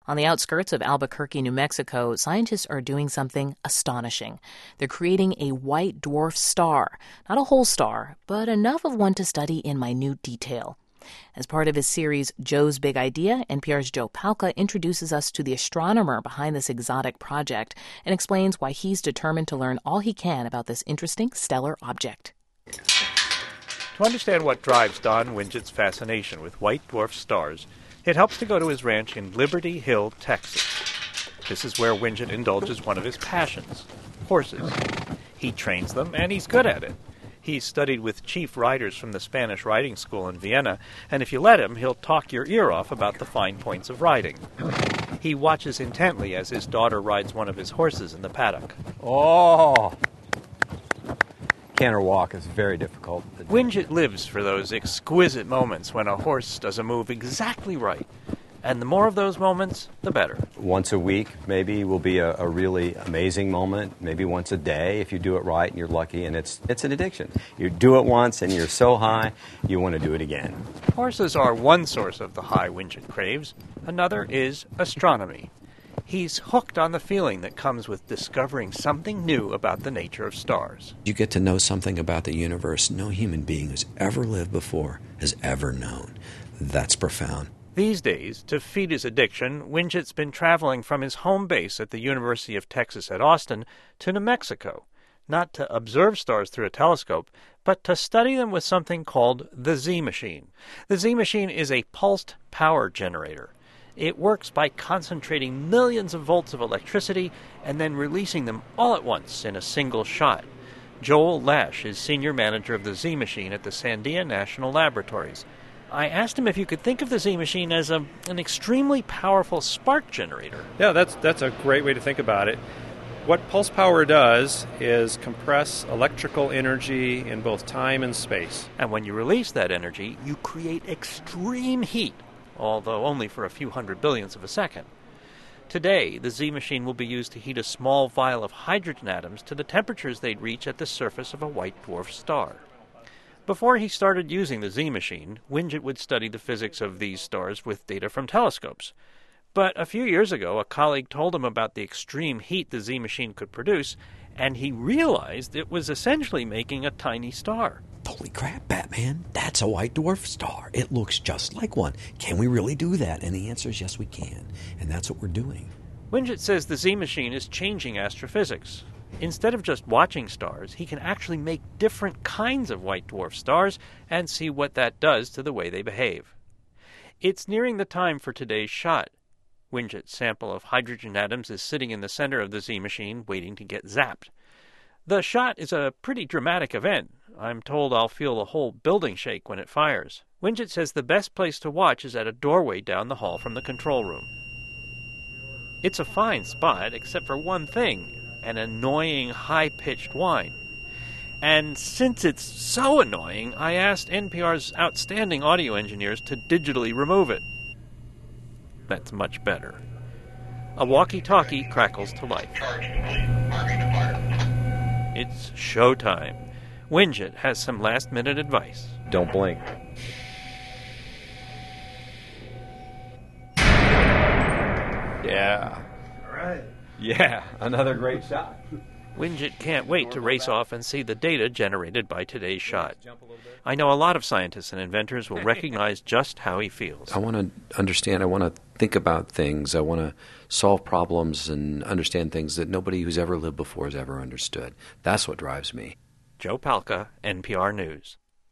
On the outskirts of Albuquerque, New Mexico, scientists are doing something astonishing. They're creating a white dwarf star. Not a whole star, but enough of one to study in minute detail. As part of his series, Joe's Big Idea, NPR's Joe Palca introduces us to the astronomer behind this exotic project and explains why he's determined to learn all he can about this interesting stellar object. To understand what drives Don Wingett's fascination with white dwarf stars, it helps to go to his ranch in Liberty Hill, Texas. This is where Wingett indulges one of his passions, horses. He trains them, and he's good at it. He's studied with chief riders from the Spanish riding school in Vienna, and if you let him, he'll talk your ear off about the fine points of riding. He watches intently as his daughter rides one of his horses in the paddock. Oh! Canter walk is very difficult. Wingett lives for those exquisite moments when a horse does a move exactly right. And the more of those moments, the better. Once a week, maybe, will be a really amazing moment. Maybe once a day, if you do it right and you're lucky. And it's an addiction. You do it once and you're so high, you want to do it again. Horses are one source of the high Wingett craves. Another is astronomy. He's hooked on the feeling that comes with discovering something new about the nature of stars. You get to know something about the universe no human being who's ever lived before has ever known. That's profound. These days, to feed his addiction, Wingett's been traveling from his home base at the University of Texas at Austin to New Mexico, not to observe stars through a telescope, but to study them with something called the Z-machine. The Z-machine is a pulsed power generator. It works by concentrating millions of volts of electricity and then releasing them all at once in a single shot. Joel Lash is senior manager of the Z-machine at the Sandia National Laboratories. I asked him if you could think of the Z-machine as an extremely powerful spark generator. Yeah, that's a great way to think about it. What pulse power does is compress electrical energy in both time and space. And when you release that energy, you create extreme heat, although only for a few hundred billionths of a second. Today, the Z-machine will be used to heat a small vial of hydrogen atoms to the temperatures they'd reach at the surface of a white dwarf star. Before he started using the Z-machine, Wingett would study the physics of these stars with data from telescopes. But a few years ago, a colleague told him about the extreme heat the Z-machine could produce, and he realized it was essentially making a tiny star. Holy crap, Batman, that's a white dwarf star. It looks just like one. Can we really do that? And the answer is yes, we can. And that's what we're doing. Wingett says the Z-machine is changing astrophysics. Instead of just watching stars, he can actually make different kinds of white dwarf stars and see what that does to the way they behave. It's nearing the time for today's shot. Wingett's sample of hydrogen atoms is sitting in the center of the Z-machine, waiting to get zapped. The shot is a pretty dramatic event. I'm told I'll feel the whole building shake when it fires. Wingett says the best place to watch is at a doorway down the hall from the control room. It's a fine spot, except for one thing, an annoying high-pitched whine. And since it's so annoying, I asked NPR's outstanding audio engineers to digitally remove it. That's much better. A walkie-talkie crackles to life. It's showtime. Wingett has some last-minute advice. Don't blink. Yeah. All right. Yeah, another great shot. Wingett can't wait to race off and see the data generated by today's shot. I know a lot of scientists and inventors will recognize just how he feels. I want to understand. I want to think about things. I want to solve problems and understand things that nobody who's ever lived before has ever understood. That's what drives me. Joe Palca, NPR News.